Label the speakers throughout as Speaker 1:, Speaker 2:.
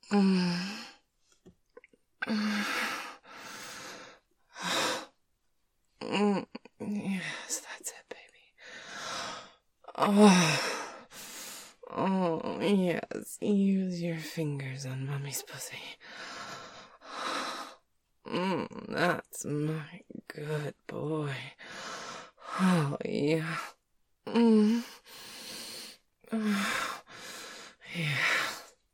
Speaker 1: Mm. Yes, that's it, baby. Oh. Oh, yes. Use your fingers on Mommy's pussy. That's my good boy. Oh, yeah. Mm. Yeah.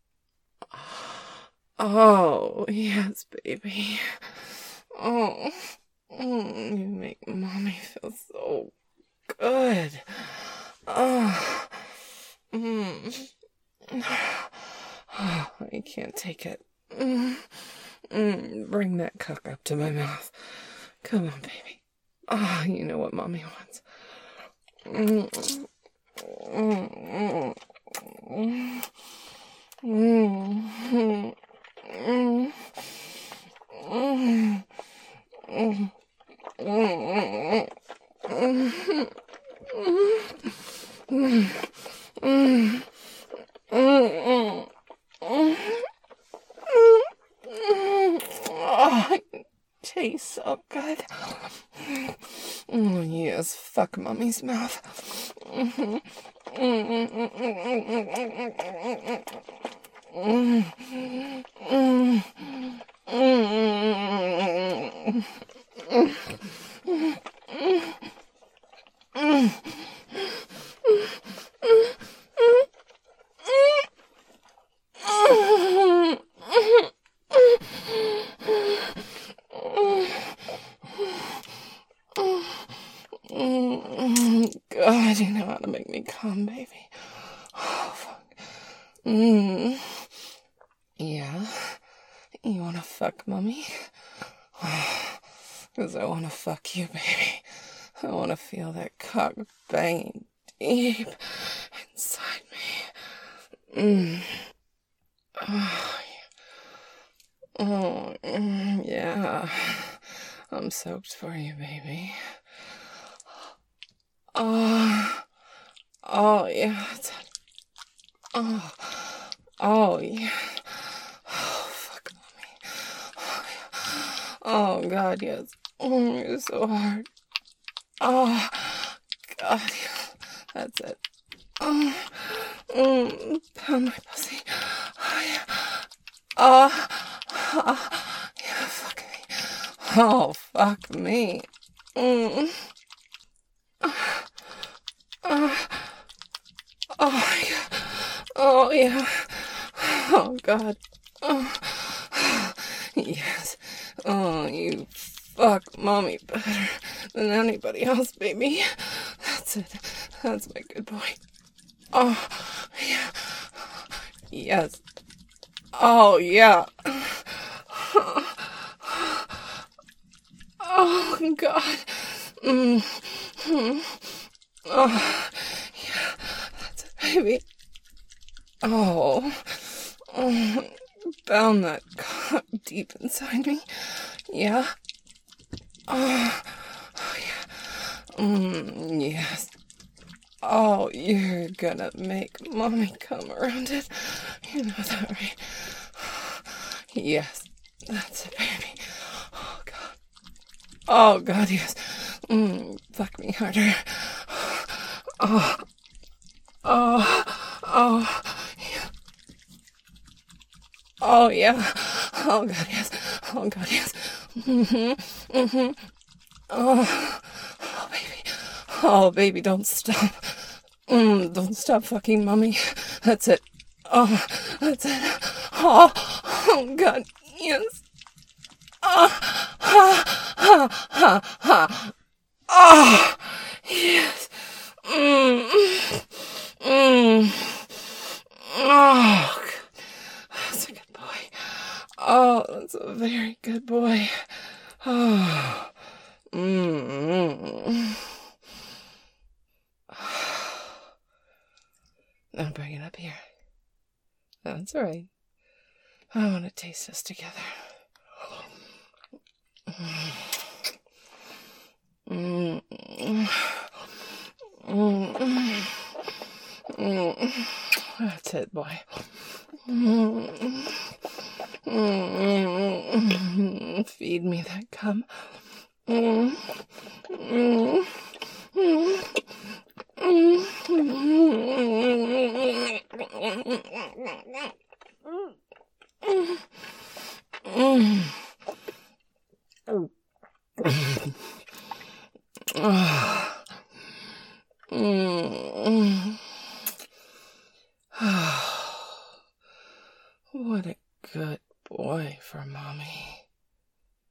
Speaker 1: Oh, yes, baby. Oh, you make Mommy feel so good. Oh, I can't take it. Bring that cock up to my mouth. Come on, baby. Oh, you know what Mommy wants. Oh, it tastes so good. Oh, yes, fuck Mommy's mouth. God, you know how to make me come, baby. Oh, fuck. Yeah? You wanna fuck Mommy? Because I wanna fuck you, baby. I wanna feel that cock banging deep inside me. Oh, yeah. Oh, yeah. I'm soaked for you, baby. Oh, yeah. Oh, yeah. Oh, fuck Mommy. Oh, yeah. Oh, God, yes. Oh, you're so hard. Oh, God, yeah. That's it. Pound my pussy. Oh, yeah. Yeah, fuck me. Oh, fuck me. Oh, my God. Oh, yeah. Oh, God. Oh, yes. Oh, you fuck Mommy better than anybody else, baby. That's it. That's my good boy. Oh, yeah. Yes. Oh, yeah. Oh, God. Oh, yeah. That's it, baby. Oh. Bound that cock deep inside me. Yeah. Oh, yeah. Yes. Oh, you're gonna make Mommy come around it. You know that, right? Yes. That's it, baby. Oh, God. Oh, God, yes. Fuck me harder. Oh. Oh. Oh. Yeah. Oh, yeah. Oh, God, yes. Oh, God, yes. Oh. Oh, baby. Oh, baby, don't stop. Don't stop fucking Mommy. That's it. Oh, that's it. Oh, oh, God, yes. Oh, ha, ha, ha, ha. Oh, yes. Oh, that's a good boy. Oh, that's a very good boy. Oh. Now bring it up here. That's all right. I want to taste us together. That's it, boy. Feed me that cum. Mm. Mm. Mm. What a good boy for mommy.